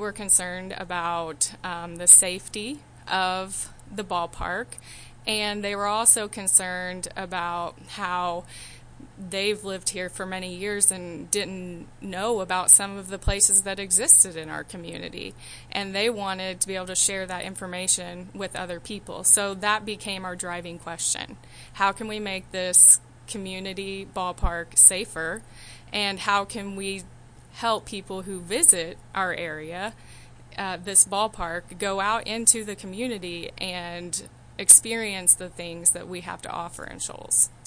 were concerned about the safety of the ballpark, and they were also concerned about how they've lived here for many years and didn't know about some of the places that existed in our community, and they wanted to be able to share that information with other people. So that became our driving question. How can we make this community ballpark safer, and how can we help people who visit our area, this ballpark, go out into the community and experience the things that we have to offer in Shoals?